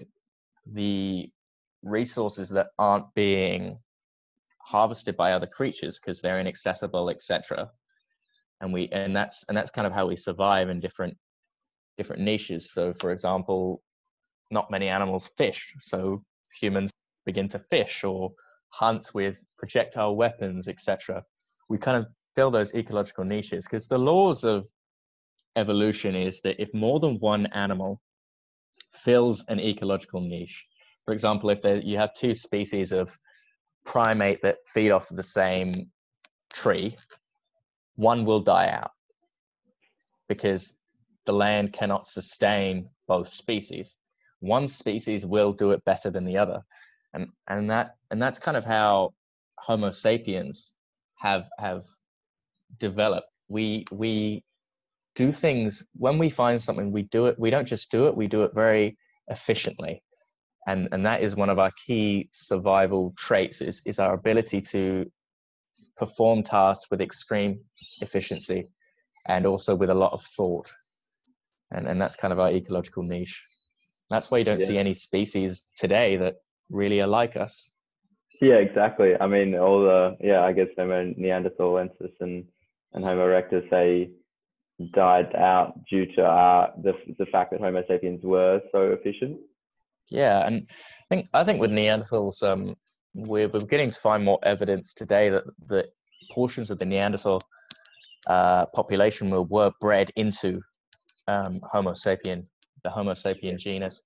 the resources that aren't being harvested by other creatures because they're inaccessible, et cetera. And we and that's and that's kind of how we survive in different different niches. So, for example, not many animals fish, so humans begin to fish or hunt with projectile weapons, et cetera. We kind of fill those ecological niches because the laws of evolution is that if more than one animal fills an ecological niche, for example, if there, you have two species of primate that feed off of the same tree, one will die out because the land cannot sustain both species. One species will do it better than the other, and and that and that's kind of how Homo sapiens have have developed. We we do things when we find something. We do it. We don't just do it. We do it very efficiently, and and that is one of our key survival traits. Is is our ability to perform tasks with extreme efficiency and also with a lot of thought. And and that's kind of our ecological niche. That's why you don't Yeah. see any species today that really are like us. Yeah, exactly. I mean, all the yeah, I guess Homo neanderthalensis and and Homo erectus, they died out due to uh, the the fact that Homo sapiens were so efficient. Yeah, and I think I think with Neanderthals, um, we're, we're beginning to find more evidence today that that portions of the Neanderthal uh, population were, were bred into um, Homo sapien, the Homo sapien genus.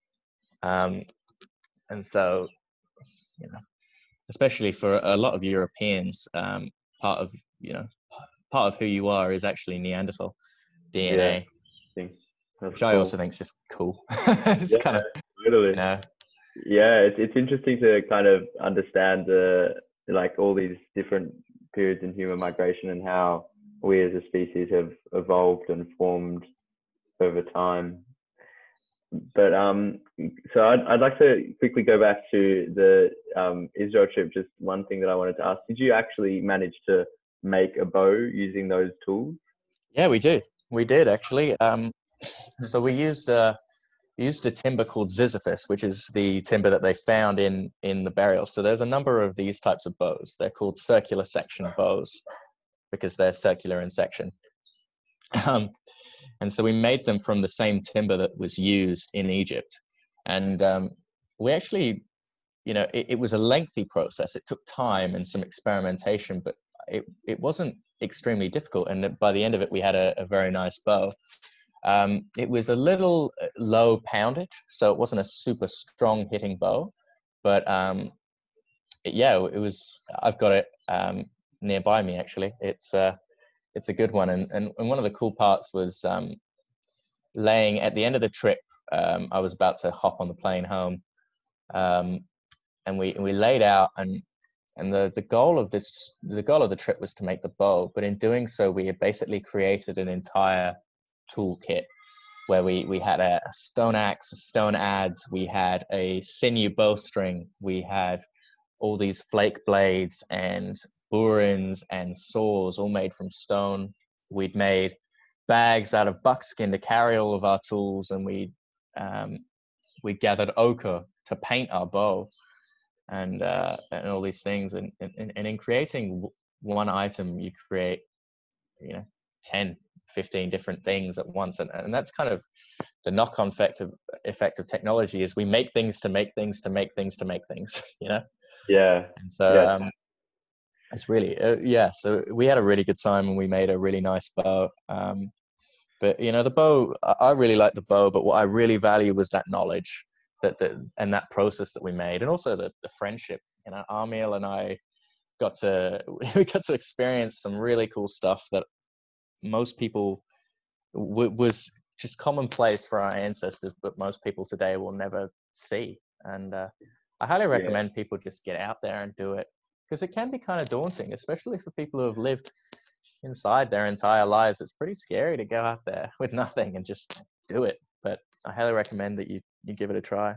Um, and so, you know, especially for a lot of Europeans, um, part of you know part of who you are is actually Neanderthal D N A, Yeah, I think that's which I cool. also think is just cool. It's Yeah, kind of totally. you know, Yeah, it's it's interesting to kind of understand the like all these different periods in human migration and how we as a species have evolved and formed over time. but um, so I'd, I'd like to quickly go back to the um, Israel trip. Just one thing that I wanted to ask: did you actually manage to make a bow using those tools? Yeah, we do. We did actually. Um, so we used uh, we used a timber called Ziziphus, which is the timber that they found in in the burial. So there's a number of these types of bows. They're called circular section bows because they're circular in section. Um, and so we made them from the same timber that was used in Egypt. And um, we actually, you know, it, it was a lengthy process. It took time and some experimentation, but it, it wasn't extremely difficult. And by the end of it, we had a, a very nice bow. Um, it was a little low poundage, so it wasn't a super strong hitting bow. But um, it, yeah, it was, I've got it um, nearby me, actually. It's uh, it's a good one. And, and, and one of the cool parts was um, laying at the end of the trip. Um, I was about to hop on the plane home, um, and we we laid out, and and the the goal of this the goal of the trip was to make the bow. But in doing so, we had basically created an entire toolkit where we we had a, a stone axe, a stone adze, we had a sinew bowstring, we had all these flake blades and burins and saws all made from stone. We'd made bags out of buckskin to carry all of our tools, and we um, we gathered ochre to paint our bow, and uh, and all these things. And, and and in creating one item, you create, you know, ten, fifteen different things at once, and and that's kind of the knock-on effect of effect of technology, is we make things to make things to make things to make things, you know. Yeah. And so yeah. um, it's really, uh, yeah, so we had a really good time, and we made a really nice bow. Um, but, you know, the bow, I I really like the bow, but what I really value was that knowledge that, that and that process that we made, and also the, the friendship. You know, Armiel and I got to, we got to experience some really cool stuff that most people w- was just commonplace for our ancestors, but most people today will never see. And uh, I highly recommend yeah. people just get out there and do it, because it can be kind of daunting, especially for people who have lived inside their entire lives. It's pretty scary to go out there with nothing and just do it. But I highly recommend that you you give it a try.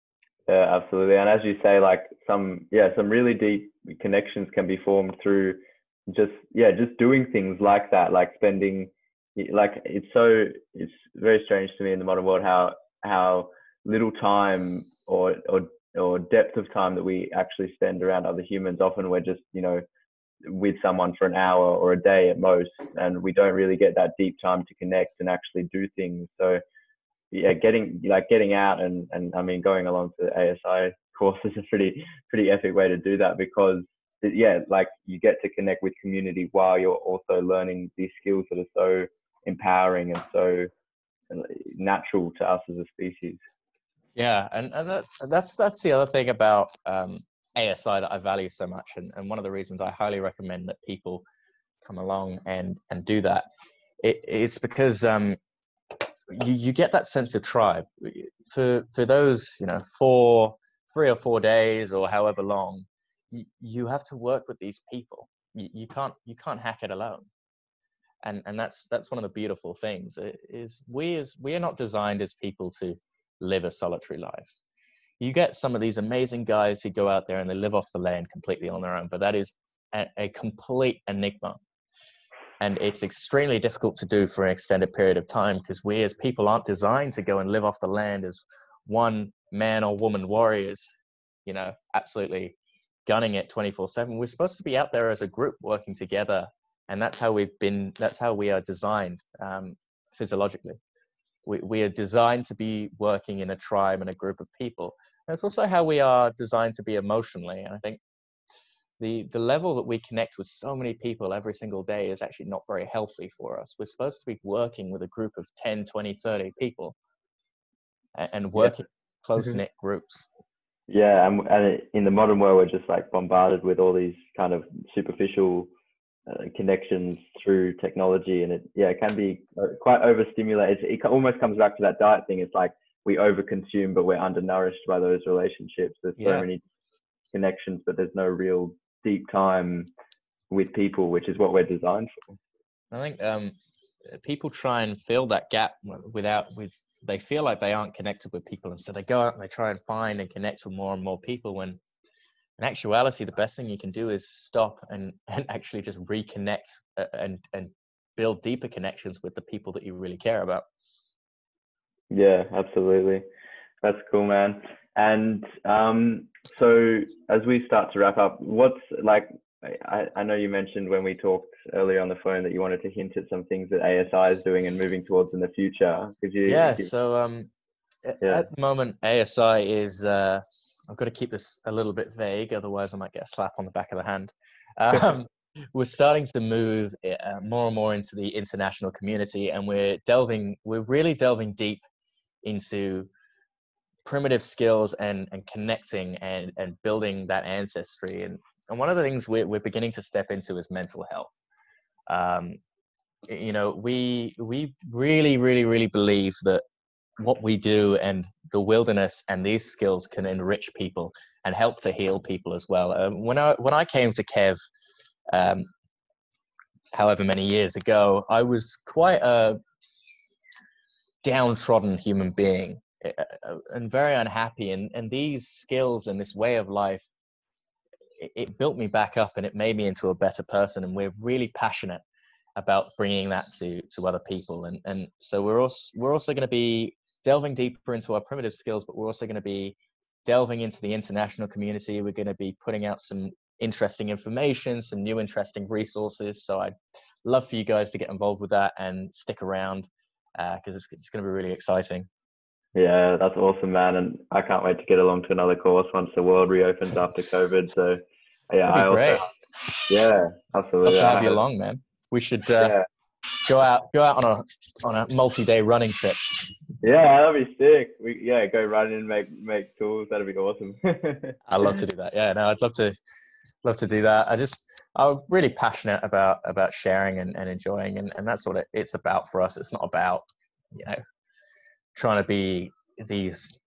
Yeah, absolutely. And as you say, like some yeah some really deep connections can be formed through just yeah just doing things like that, like spending, like it's so it's very strange to me in the modern world how how little time or or or depth of time that we actually spend around other humans. Often we're just, you know, with someone for an hour or a day at most, and we don't really get that deep time to connect and actually do things. So yeah, getting like getting out and and I mean going along to the A S I course is a pretty pretty epic way to do that, because yeah, like you get to connect with community while you're also learning these skills that are so empowering and so natural to us as a species. Yeah, and, and that, that's that's the other thing about um, A S I that I value so much, and, and one of the reasons I highly recommend that people come along and, and do that, it, it's because um, you, you get that sense of tribe. For for those, you know, four, three or four days or however long, you, you have to work with these people. You, you can't you can't hack it alone. And and that's that's one of the beautiful things, is we as we are not designed as people to live a solitary life. You get some of these amazing guys who go out there and they live off the land completely on their own, but that is a, a complete enigma. And it's extremely difficult to do for an extended period of time, because we as people aren't designed to go and live off the land as one man or woman warriors, you know, absolutely gunning it twenty-four seven. We're supposed to be out there as a group working together. And that's how we've been, that's how we are designed um, physiologically. We, we are designed to be working in a tribe and a group of people. And it's also how we are designed to be emotionally. And I think the, the level that we connect with so many people every single day is actually not very healthy for us. We're supposed to be working with a group of ten, twenty, thirty people and, and working yeah. close-knit mm-hmm. groups. Yeah, and, and in the modern world, we're just like bombarded with all these kind of superficial Uh, connections through technology, and it yeah it can be quite overstimulated. It almost comes back to that diet thing. It's like we overconsume, but we're undernourished by those relationships. There's yeah. so many connections, but there's no real deep time with people, which is what we're designed for. I think um, people try and fill that gap without with they feel like they aren't connected with people, and so they go out and they try and find and connect with more and more people, when in actuality the best thing you can do is stop and and actually just reconnect uh, and and build deeper connections with the people that you really care about. Yeah, absolutely. That's cool, man. And um, so as we start to wrap up, what's like, I, I know you mentioned when we talked earlier on the phone that you wanted to hint at some things that A S I is doing and moving towards in the future. Could you? Yeah, give, so um, yeah. at the moment, A S I is, uh, I've got to keep this a little bit vague, otherwise I might get a slap on the back of the hand. Um, we're starting to move uh, more and more into the international community, and we're delving, we're really delving deep into primitive skills and and connecting and and building that ancestry. And and one of the things we're, we're beginning to step into is mental health. Um, you know, we we really really really believe that what we do and the wilderness and these skills can enrich people and help to heal people as well. Um, when I when I came to Kev, um, however many years ago, I was quite a downtrodden human being and very unhappy, and and these skills and this way of life, it, it built me back up and it made me into a better person. And we're really passionate about bringing that to to other people. And and so we're also we're also going to be delving deeper into our primitive skills, but we're also going to be delving into the international community. We're going to be putting out some interesting information, some new interesting resources. So I'd love for you guys to get involved with that and stick around, because uh, it's, it's going to be really exciting. Yeah, that's awesome, man. And I can't wait to get along to another course once the world reopens after COVID. So yeah, I also, great. yeah, absolutely. Love to have you along, man. We should uh, yeah. go out, go out on a on a multi-day running trip. Yeah, that'd be sick. We yeah, go running and make make tools. That'd be awesome. I'd love to do that. Yeah, no, I'd love to love to do that. I just I'm really passionate about about sharing and, and enjoying, and, and that's what it, it's about for us. It's not about, you know, trying to be these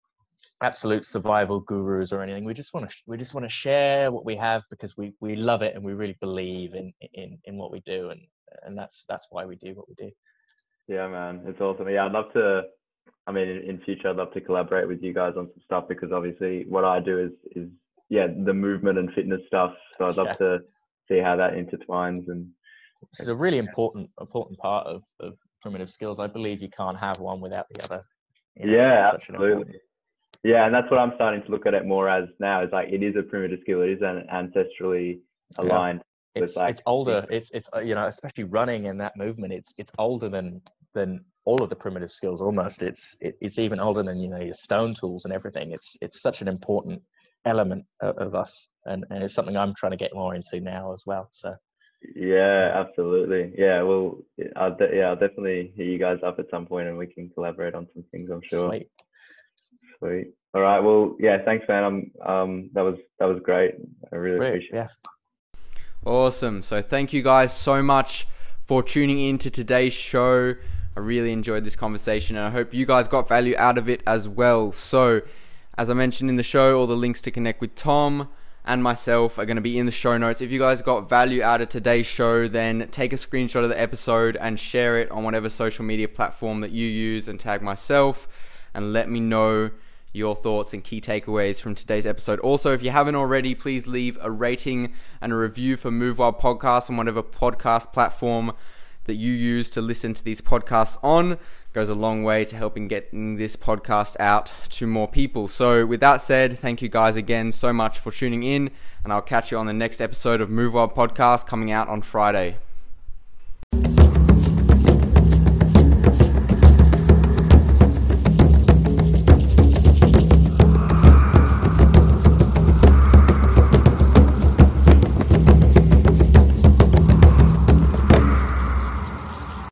absolute survival gurus or anything. We just want to we just want to share what we have, because we we love it and we really believe in in in what we do, and and that's that's why we do what we do. Yeah, man, it's awesome. Yeah, I'd love to, I mean, in, in future I'd love to collaborate with you guys on some stuff, because obviously what I do is is yeah, the movement and fitness stuff. So I'd love yeah. to see how that intertwines. And it's a really important important part of, of primitive skills. I believe you can't have one without the other. You know, yeah, absolutely. Yeah, and that's what I'm starting to look at it more as now. Is like, it is a primitive skill. It is an ancestrally aligned. Yeah. It's like, it's older. It's it's you know, especially running and that movement. It's it's older than than all of the primitive skills almost. It's it, it's even older than, you know, your stone tools and everything. It's it's such an important element of, of us, and and it's something I'm trying to get more into now as well. So. Yeah, absolutely. Yeah, well, I'll de- yeah, I'll definitely hit you guys up at some point and we can collaborate on some things, I'm sure. Sweet. Sweet. All right. Well, yeah, thanks, man. Um, um, that was that was great. I really great. appreciate it. Yeah. Awesome. So thank you guys so much for tuning in to today's show. I really enjoyed this conversation, and I hope you guys got value out of it as well. So, as I mentioned in the show, all the links to connect with Tom and myself are going to be in the show notes. If you guys got value out of today's show, then take a screenshot of the episode and share it on whatever social media platform that you use, and tag myself and let me know your thoughts and key takeaways from today's episode. Also, if you haven't already, please leave a rating and a review for Move Wild Podcast on whatever podcast platform that you use to listen to these podcasts on. It goes a long way to helping getting this podcast out to more people. So with that said, thank you guys again so much for tuning in, and I'll catch you on the next episode of Move Wild Podcast coming out on Friday.